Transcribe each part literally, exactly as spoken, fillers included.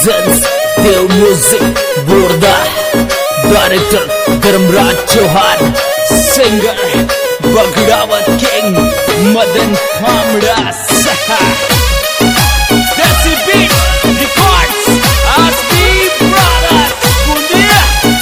presents Dev Music Burda, Director Dharmraj Chauhan, Singer Bagrawat King Madan Kamra Saha. Desi Beat Records Aspi Brothers Bundia.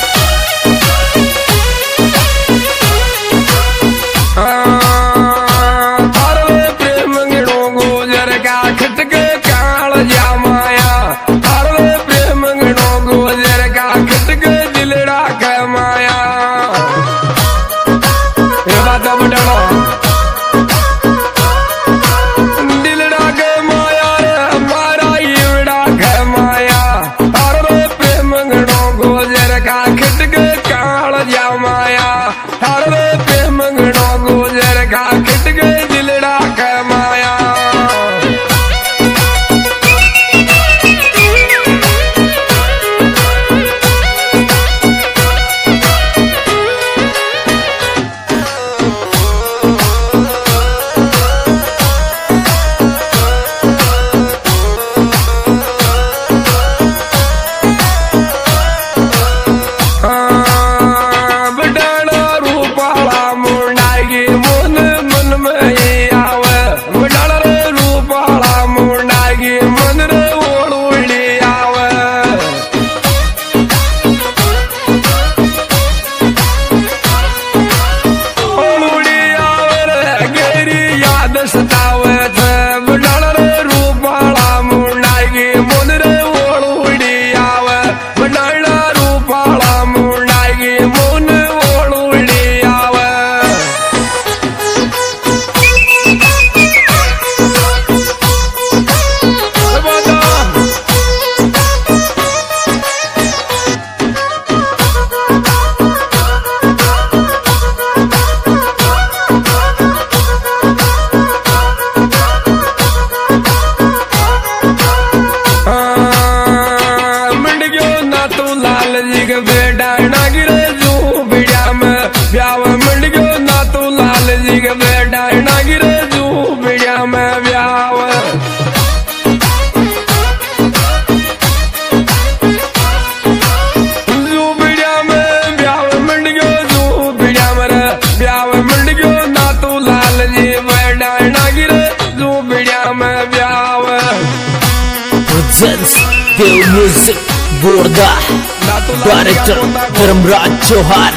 Presents Dev Music Burda, Director Dharmraj Chauhan.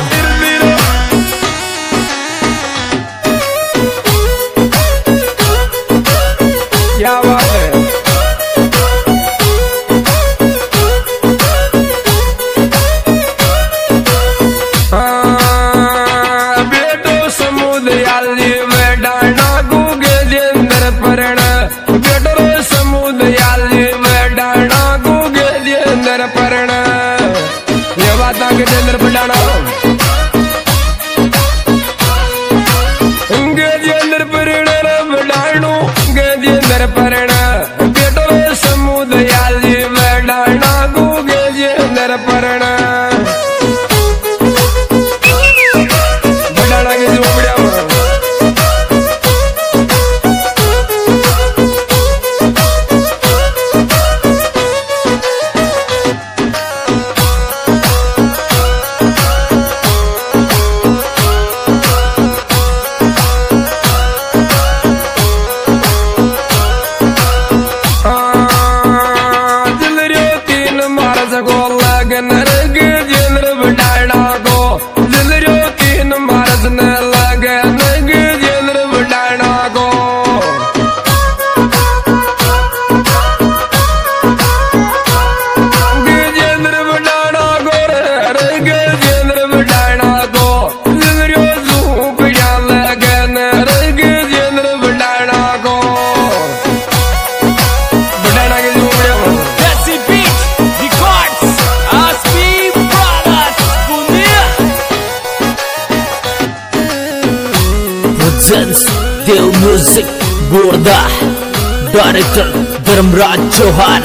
Presents Dev Music Burda, Director Dharmraj Chauhan.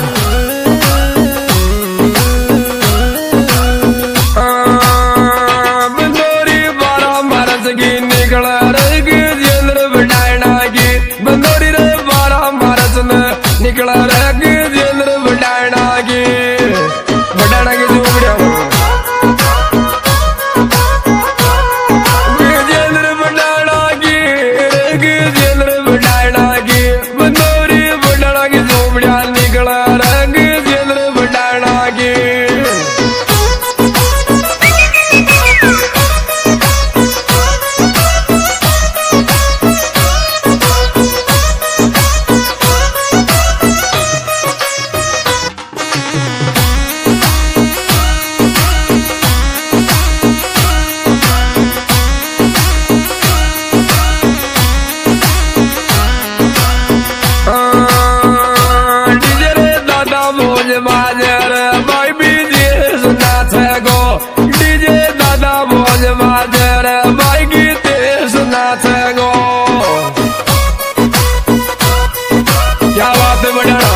बंदोरी बारह मार्च की निकला रग जेंद्र बढ़ाना की बंदोरी रे बारह मार्च में निकला रग जेंद्र बढ़ाना की बाजे रे भाई विजेश नाचे गो डीजे दादा भोज बाजे रे भाई गीतेश नाचे गो क्या बात है बढ़िया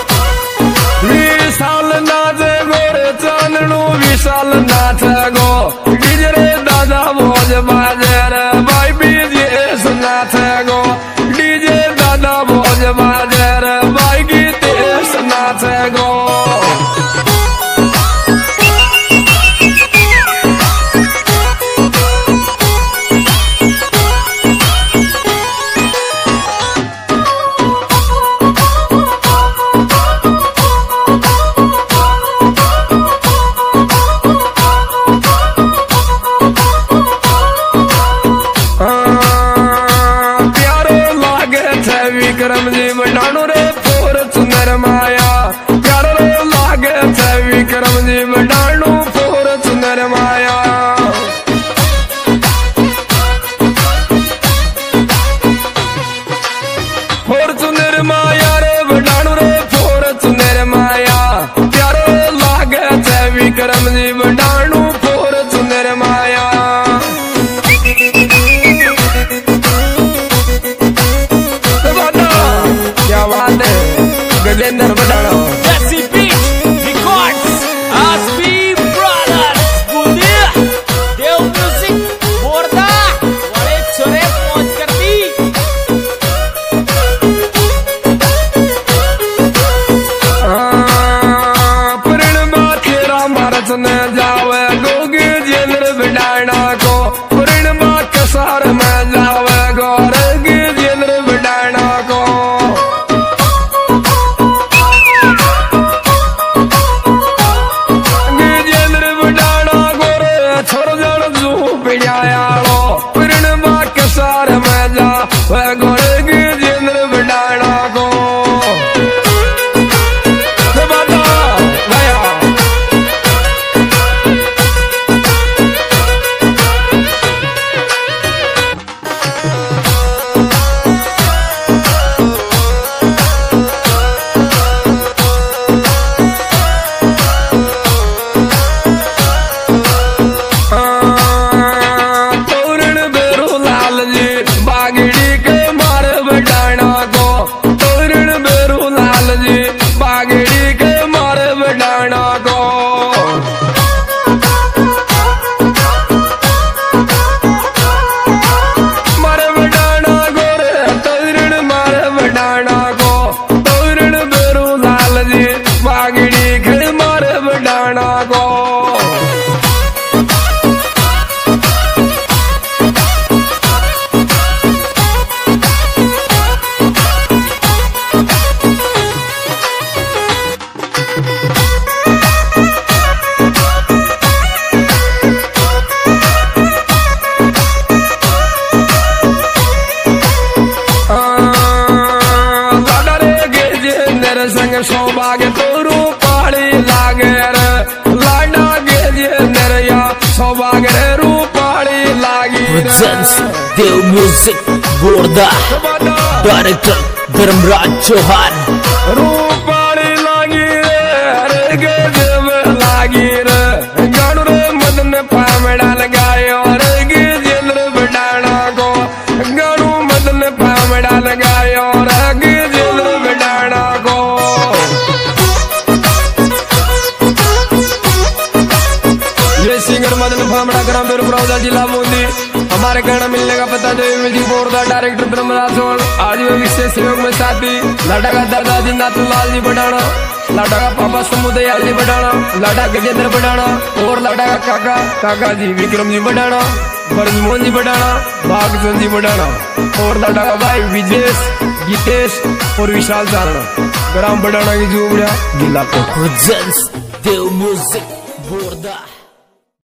विशाल नाचे गो रे चांदनू विशाल नाचे गो डीजे रे दादा भोज बाजे रे भाई विजेश नाचे गो डीजे दादा भोज बाजे रे भाई गीतेश नाचे गो विक्रम जी बनानो रे फोर सुंदर माया प्यारो लागे छे विक्रम जी बनानो फोर सुंदर माया फोर सुंदर माया रे बनानो रे फोर सुंदर माया प्यारो लागे छे विक्रम जी बनानो फोर सुंदर माया क्या बात है गजेंद्र बढ़ाना Jesse Beat Records Aspi Brothers Budia Deu Music Borda बड़े छोरे पहुंच करती पूर्णिमा तेरा मारत न जावे गोगे जेंद्र बढ़ाना को पूर्णिमा के सार में जावे गोरगे जेंद्र बढ़ाना को पूर्णिमा के सार में जा वह गोरे गजेंद्र बढ़ाना को बागड़ी के मार बढ़ाना को तोरण बेरू लाल जी बागड़ी के मार बढ़ाना को मार बढ़ाना को रे तोरण मार बढ़ाना को तोरण बेरू लाल जी बागड़ी के मार बढ़ाना को संग सौभाग्य तोरू पाड़ी लागे रे लाडा गेजे नरिया सौभाग्य रे रूपाड़ी लागी Presents Dev Music Borda Director Dharmraj Chauhan रूपाड़ी लागी रे गेजे में लागी रे गाड़ू रे मदन पामड़ा लगायो रे गेजेंद्र बढ़ाना को गाड़ू मदन पामड़ा लगायो रे गेजेंद्र बढ़ाना को सिंगर मदन फामड़ा ग्राम बेरुपुरा जिला बूंदी हमारे कहना मिलने का पता देव म्यूजिक बोर्ड का डायरेक्टर धर्मराज चौहान आज भी विशेष सहयोग में साथी लाडा का दादाजी नाथूलाल जी बढ़ाना लाडा का पापा समुदयाल जी बढ़ाना लाडा गजेंद्र बढ़ाना और लाडा का काका काका जी विक्रम जी बढ़ाना ब्रजमोहन जी बढ़ाना भागचंद जी बढ़ाना और लाडा का भाई विजेश गीतेश और विशाल चारण ग्राम बढ़ाना की झूमड़िया जिला Presents Dev Music Borda